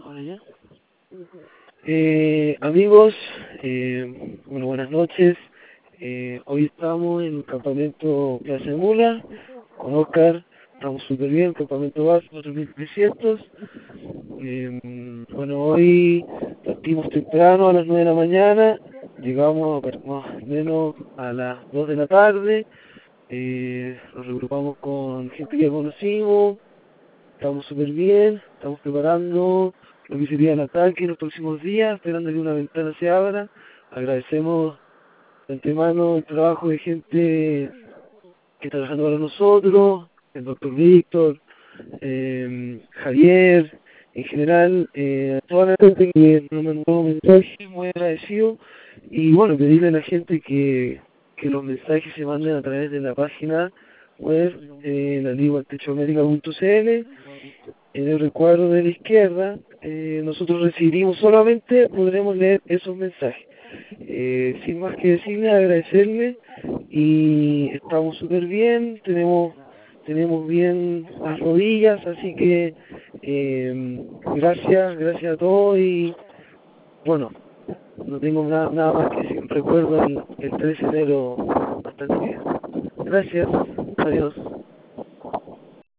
Ahora ya. Amigos, bueno, buenas noches. Hoy estamos en el campamento Plaza Mula con Oscar. Estamos súper bien, campamento base 4300. Bueno, hoy partimos temprano a las 9 de la mañana. Llegamos más o menos a las 2 de la tarde. Nos regrupamos con gente que conocimos. Estamos súper bien, estamos preparando lo que sería el ataque en los próximos días, esperando que una ventana se abra. Agradecemos de antemano el trabajo de gente que está trabajando para nosotros, el doctor Víctor, Javier, en general, a toda la gente que nos mandó mensajes, muy agradecido. Y bueno, pedirle a la gente que los mensajes se manden a través de la página web, laligua.techomedica.cl. En el recuadro de la izquierda, nosotros recibimos, solamente podremos leer esos mensajes. Sin más que decirle, agradecerle, y estamos súper bien, tenemos bien las rodillas, así que gracias a todos. Y bueno, no tengo nada más que decir. Recuerdo el 13 de enero bastante bien. Gracias, adiós.